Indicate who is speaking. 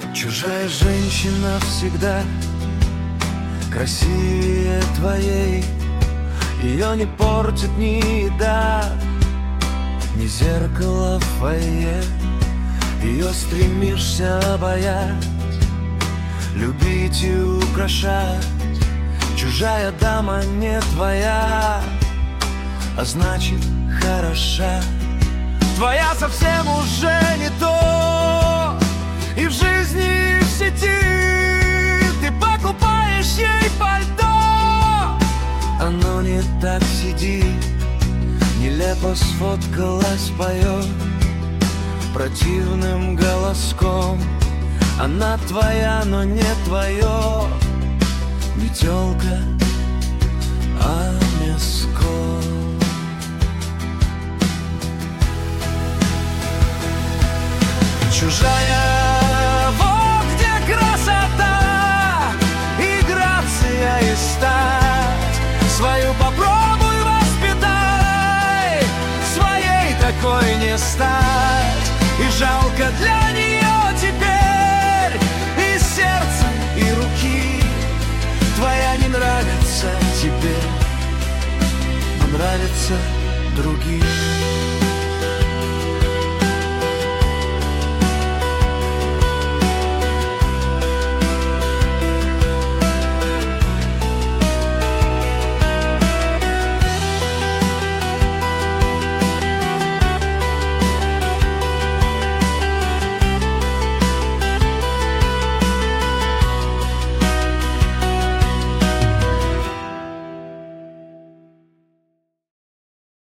Speaker 1: Чужая женщина всегда красивее твоей. Ее не портит ни еда, ни зеркало в фойе. Ее стремишься обаять, любить и украшать. Чужая дама не твоя, а значит хороша. Твоя совсем уже не то, и в жизни, и в сети ты покупаешь ей пальто. Оно не так сидит, нелепо сфоткалась, поет противным голоском. Она твоя, но не твое, не тёлка, а мяско. Чужая, вот где красота и грация, и стать. Свою попробуй воспитай, своей такой не стать. И жалко для нее теперь и сердца, и руки. Твоя не нравится тебе, но нравится другим.